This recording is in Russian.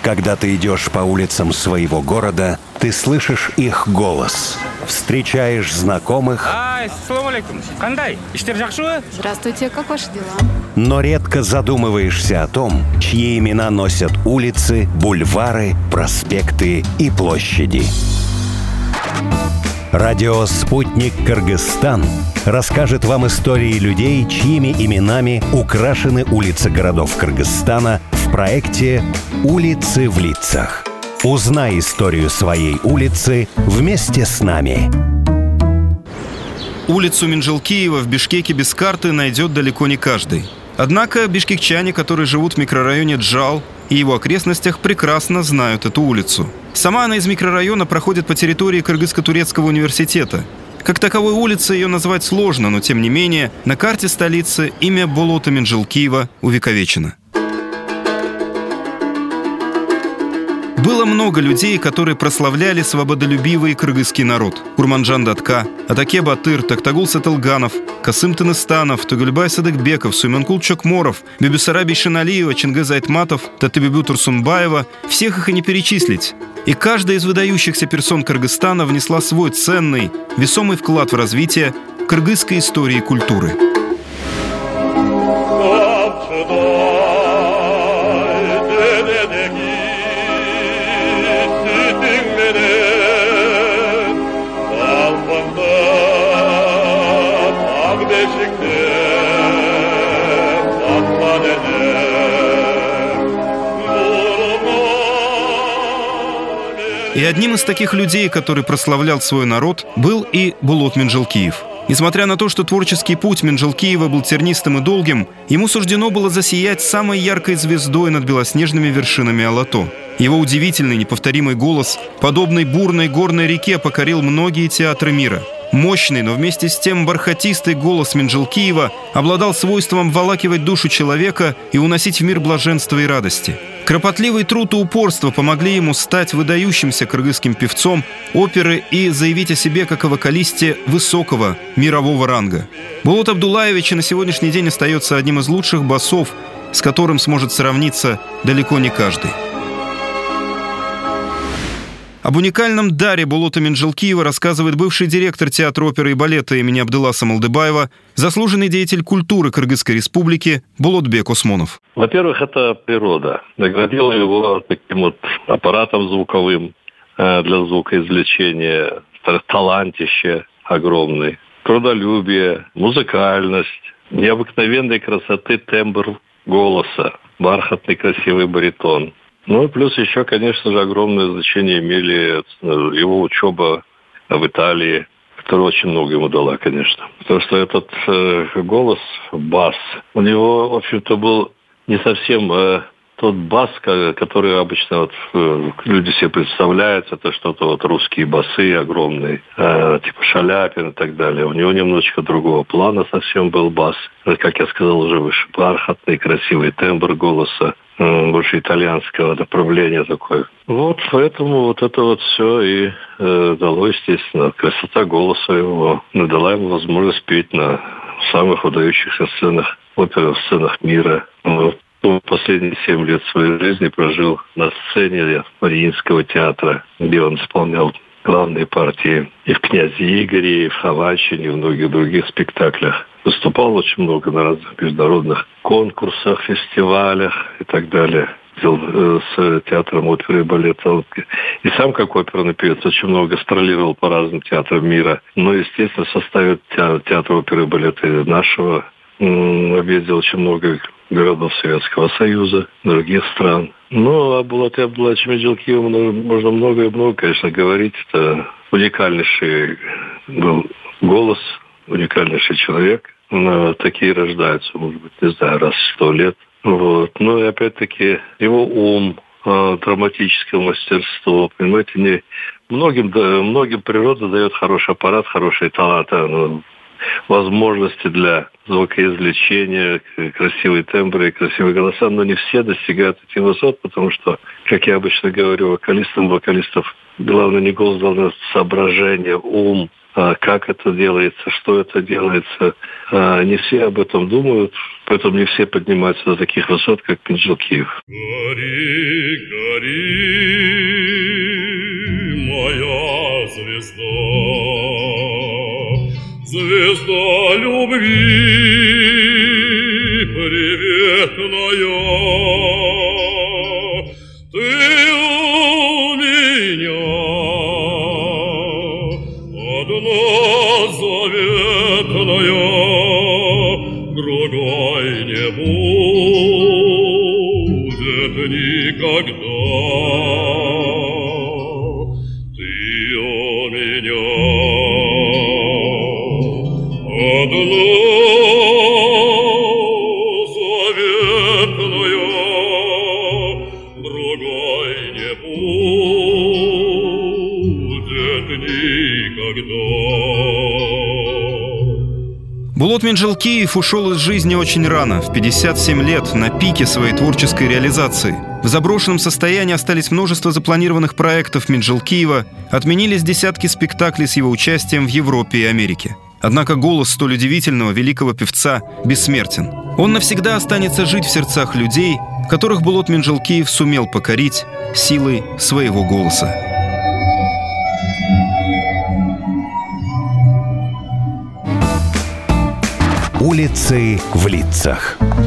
Когда ты идешь по улицам своего города, ты слышишь их голос, встречаешь знакомых. Ассаламу алейкум. Кандай? Иштер жакшыбы? Здравствуйте, как ваши дела? Но редко задумываешься о том, чьи имена носят улицы, бульвары, проспекты и площади. Радио «Спутник Кыргызстан» расскажет вам истории людей, чьими именами украшены улицы городов Кыргызстана в проекте «Улицы в лицах». Узнай историю своей улицы вместе с нами. Улицу Менжелкиева в Бишкеке без карты найдет далеко не каждый. Однако бишкекчане, которые живут в микрорайоне Джал и его окрестностях, прекрасно знают эту улицу. Сама она из микрорайона проходит по территории Кыргызско-турецкого университета. Как таковой улицы ее назвать сложно, но тем не менее на карте столицы имя болота Менжелкиева увековечено. Было много людей, которые прославляли свободолюбивый кыргызский народ. Курманжан Датка, Атаке Батыр, Токтагул Сатылганов, Касым Тыныстанов, Тугульбай Садыкбеков, Сулейманкул Чокморов, Бибисарабий Шеналиева, Чингиз Айтматов, Татыбибю Турсунбаева – всех их и не перечислить. И каждая из выдающихся персон Кыргызстана внесла свой ценный, весомый вклад в развитие кыргызской истории и культуры. И одним из таких людей, который прославлял свой народ, был и Болот Менжелкиев. Несмотря на то, что творческий путь Менжелкиева был тернистым и долгим, ему суждено было засиять самой яркой звездой над белоснежными вершинами Алато. Его удивительный, неповторимый голос, подобный бурной горной реке, покорил многие театры мира. Мощный, но вместе с тем бархатистый голос Менжелкиева обладал свойством волакивать душу человека и уносить в мир блаженства и радости. Кропотливый труд и упорство помогли ему стать выдающимся кыргызским певцом оперы и заявить о себе как о вокалисте высокого мирового ранга. Болот Абдуллаевич на сегодняшний день остается одним из лучших басов, с которым сможет сравниться далеко не каждый. Об уникальном даре болота Менжелкиева рассказывает бывший директор театра оперы и балета имени Абдыласа Малдыбаева, заслуженный деятель культуры Кыргызской республики Болотбек Осмонов. Во-первых, это природа. Наградила его таким вот аппаратом звуковым для звукоизвлечения, талантище огромный, трудолюбие, музыкальность, необыкновенной красоты тембр голоса, бархатный красивый баритон. Ну и плюс еще, конечно же, огромное значение имели его учеба в Италии, которая очень много ему дала, конечно. Потому что этот голос, бас, у него, в общем-то, был не совсем тот бас, который обычно люди себе представляют. Это что-то русские басы огромные, типа Шаляпин и так далее. У него немножечко другого плана совсем был бас. Как я сказал уже выше, бархатный, красивый тембр голоса. Больше итальянского направления такое. Поэтому это все и дало, естественно, красота голоса его, дала ему возможность петь на самых выдающихся сценах, оперных сценах мира. Последние 7 лет своей жизни прожил на сцене Мариинского театра, где он исполнял главные партии и в «Князе Игоре», и в «Хованщине», и в многих других спектаклях. Выступал очень много на разных международных конкурсах, фестивалях и так далее. С театром оперы и балета. И сам, как оперный певец, очень много гастролировал по разным театрам мира. Но, естественно, в составе театра оперы и балета нашего объездил очень много городов Советского Союза, других стран. О Болоте Абдуллаевиче Менжелкиеве можно много и много, конечно, говорить. Это уникальнейший был голос, уникальнейший человек. Такие рождаются, может быть, не знаю, раз в 100 лет. Ну и опять-таки его ум, драматическое мастерство, понимаете, многим природа дает хороший аппарат, хороший талант, возможности для звукоизвлечения, красивые тембры, красивые голоса, но не все достигают этих высот, потому что, как я обычно говорю, вокалистов главное не голос, главное соображение, ум, как это делается, что это делается. Не все об этом думают, поэтому не все поднимаются до таких высот, как Пенджелкиев. Гори, гори, моя звезда, звезда любви приветная, ты у меня одна заветная, другой не будет никогда. Ты у меня одна заветная, другой не будет никогда. Булат Менжелкиев ушел из жизни очень рано, в 57 лет, на пике своей творческой реализации. В заброшенном состоянии остались множество запланированных проектов Менжелкиева, отменились десятки спектаклей с его участием в Европе и Америке. Однако голос столь удивительного великого певца бессмертен. Он навсегда останется жить в сердцах людей, которых Булат Менжелкиев сумел покорить силой своего голоса. Улицы в лицах.